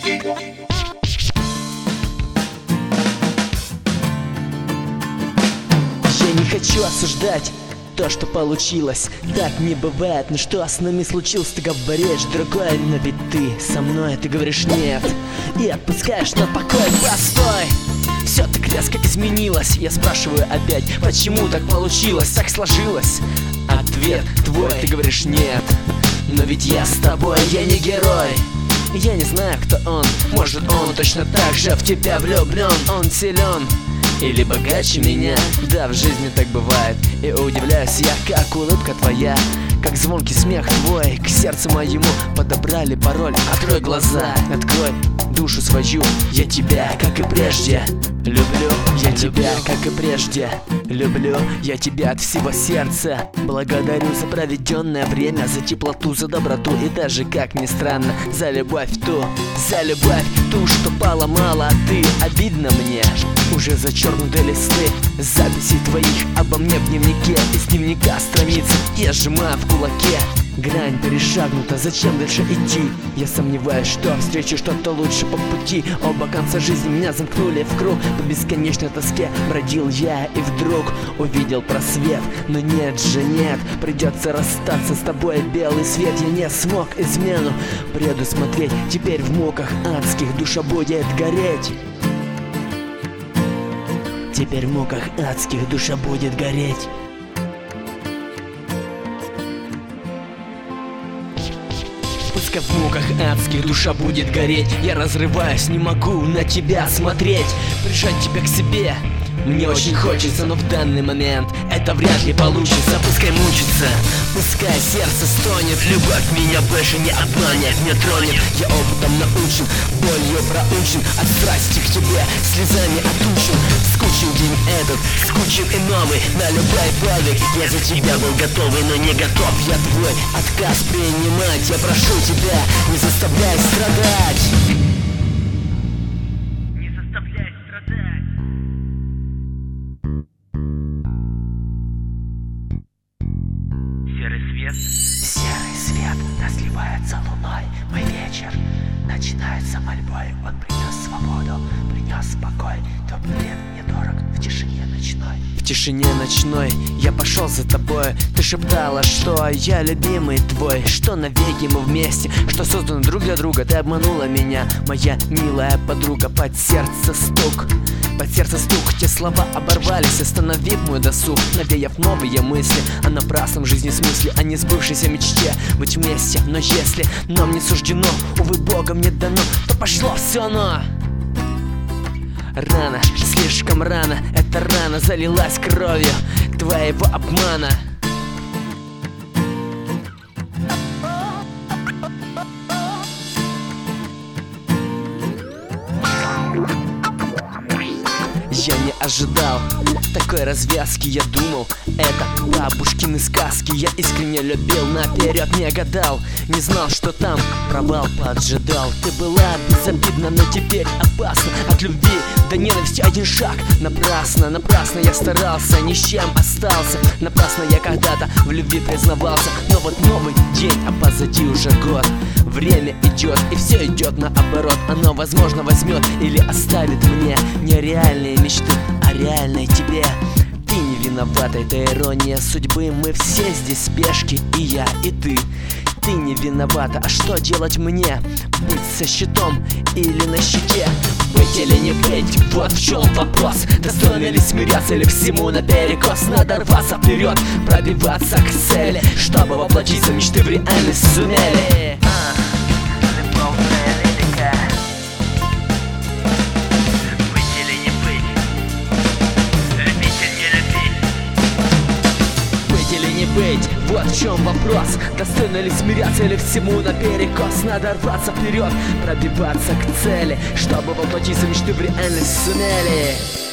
Я не хочу осуждать то, что получилось. Так не бывает, но что с нами случилось? Ты говоришь другое, но ведь ты со мной, ты говоришь нет и отпускаешь на покой. Постой! Все так резко изменилось. Я спрашиваю опять, почему так получилось, так сложилось? Ответ твой, ты говоришь нет. Но ведь я с тобой, я не герой. Я не знаю, кто он. Может, он точно так же в тебя влюблен. Он силен или богаче меня. Да, в жизни так бывает. И удивляюсь я, как улыбка твоя, как звонкий смех твой к сердцу моему подобрали пароль. Открой глаза, открой душу свою. Я тебя, как и прежде, люблю. Я тебя, как и прежде, люблю. Я тебя от всего сердца благодарю за проведенное время, за теплоту, за доброту и даже, как ни странно, за любовь ту, что поломала ты. Обидно мне, уже зачеркнуты листы записей твоих обо мне в дневнике. Из дневника страницы я сжимаю в кулаке. Грань перешагнута, зачем дальше идти? Я сомневаюсь, что встречу что-то лучше по пути. Оба конца жизни меня замкнули в круг. По бесконечной тоске бродил я и вдруг увидел просвет. Но нет же нет, придется расстаться с тобой, белый свет. Я не смог измену предусмотреть. Теперь в муках адских душа будет гореть. Теперь в муках адских душа будет гореть. Пускай в муках адских душа будет гореть. Я разрываюсь, не могу на тебя смотреть. Прижать тебя к себе мне очень хочется, но в данный момент это вряд ли получится. Пускай мучится, пускай сердце стонет. Любовь меня больше не обманет, не тронет. Я опытом научен, болью проучен. От страсти к тебе слезами отучен. Скучен день этот, скучен и новый. На любой подвиг я за тебя был готовый, но не готов я твой отказ принимать. Я прошу тебя, не заставляй страдать. Не заставляй страдать. Серый свет разливается луной. Мой вечер начинается мольбой. Он принес свободу, принес покой. Теплый лет недорог в тишине ночной. В тишине ночной я пошел за тобой. Ты шептала, что я любимый твой, что навеки мы вместе, что созданы друг для друга. Ты обманула меня, моя милая подруга. Под сердце стук, те слова оборвались, остановив мой досуг, навеяв новые мысли о напрасном жизни смысле, о несбывшейся мечте быть вместе. Но если нам не суждено, увы, Богом не дано, то пошло все, но рано, слишком рано, эта рана залилась кровью твоего обмана. Я не ожидал такой развязки. Я думал, это бабушкины сказки. Я искренне любил, наперед не гадал. Не знал, что там провал поджидал. Ты была безобидна, но теперь опасна. От любви до ненависти один шаг. Напрасно, напрасно я старался, ни с чем остался. Напрасно я когда-то в любви признавался. Но вот новый день, а позади уже год. Время идет, и все идет наоборот. Оно, возможно, возьмет или оставит мне нереальные мечты, а реальной тебе. Ты не виновата, это ирония судьбы. Мы все здесь в спешке, и я, и ты. Ты не виновата, а что делать мне? Быть со щитом или на щите? Быть или не быть, вот в чем вопрос. Достойно ли смиряться или всему наперекос? Надо рваться вперед, пробиваться к цели, чтобы воплотиться мечты в реальность сумели. Быть, вот в чем вопрос. Достойно ли смиряться или всему наперекос? Надо рваться вперед, пробиваться к цели, чтобы воплотиться мечты в реальность сумели.